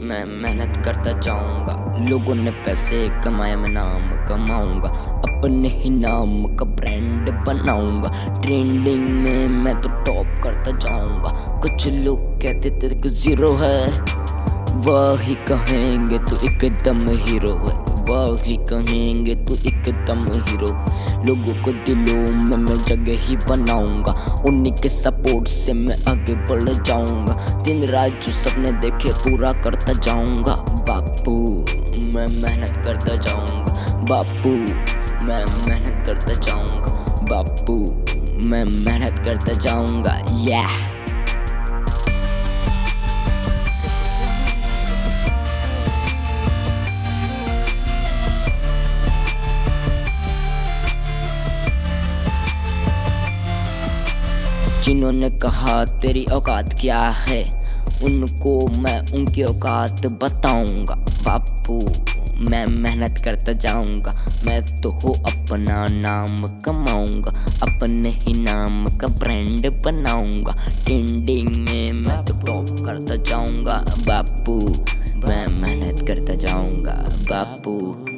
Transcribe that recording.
मैं मेहनत करता जाऊंगा। लोगों ने पैसे कमाए, मैं नाम कमाऊंगा। अपने ही नाम का ब्रांड बनाऊंगा। ट्रेंडिंग में मैं तो टॉप करता जाऊंगा। कुछ लोग कहते तेरे को जीरो है, वही कहेंगे तू एकदम हीरो है। वही कहेंगे तू एकदम हीरो। लोगों को दिलों में मैं जगह ही बनाऊंगा। उन्हीं के सपोर्ट से मैं आगे बढ़ जाऊंगा। दिन रात जो सपने देखे पूरा करता जाऊंगा। बापू मैं मेहनत करता जाऊंगा। बापू मैं मेहनत करता जाऊंगा। बापू मैं मेहनत करता जाऊंगा। जिन्होंने कहा तेरी औकात क्या है, उनको मैं उनकी औकात बताऊंगा। बापू मैं मेहनत करता जाऊंगा। मैं तो हो अपना नाम कमाऊंगा। अपने ही नाम का ब्रांड बनाऊंगा। ट्रेंडिंग में मैं तो टॉप करता जाऊंगा। बापू मैं मेहनत करता जाऊंगा। बापू।